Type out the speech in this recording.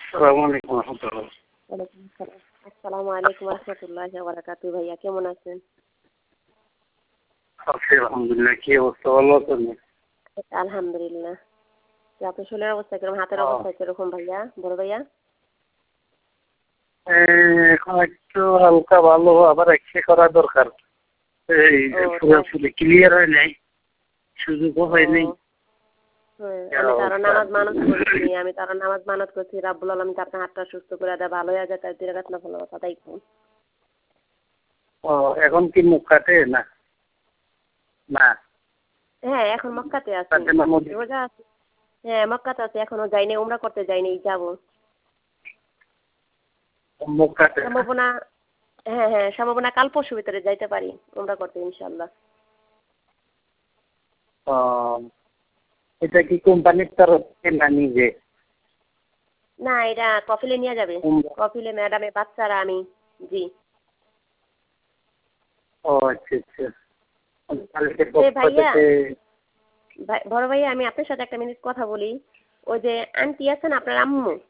আসসালামু আলাইকুম রহমতুল্লাহ। ওয়ালাইকুম আসসালাম। আসসালামু আলাইকুম রহমতুল্লাহি ওয়া বারাকাতুহু। ভাইয়া কেমন আছেন? আছি আলহামদুলিল্লাহ। কি অবস্থা, ভালো আছেন? আলহামদুলিল্লাহ। তো আপনার শরীরের অবস্থা কিরকম, হাতের অবস্থা কিরকম ভাইয়া, বড় ভাইয়া? এখন একটু হালকা ভালো, আবার এক্সরে করা দরকার। এই পুরোপুরি ক্লিয়ার হয় নাই, সুযোগও হয় নাই। আমি তার নামাজ মানত করছি রাব্বুল আলামিন আপনার হাতটা সুস্থ করে দেয়, ভালো হয়ে যায়, তার দিকে রাখনা ভালো কথাই কোন। এখন কি মুখ কাটে না? না, হ্যাঁ এখন মক্কাতে আছি, রোজা আছে। হ্যাঁ মক্কাতে আছি, এখনো যাইনি, উমরা করতে যাইনি, যাব। মুখ কাটে সম্ভাবনা, হ্যাঁ সম্ভাবনা কাল পরশু ভিতরে যাইতে পারি উমরা করতে ইনশাআল্লাহ। এটা কি কোম্পানির তরফ থেকে না নিজে? না এটা কফিলে নিয়ে যাবে, কফিলে ম্যাডামে বাচ্চারা আমি। জি। আচ্ছা আচ্ছা। ভাইয়া, বড় ভাইয়া আমি আপনার সাথে একটা মিনিট কথা বলি। ওই যে আন্টি আছেন আপনার আম্মু,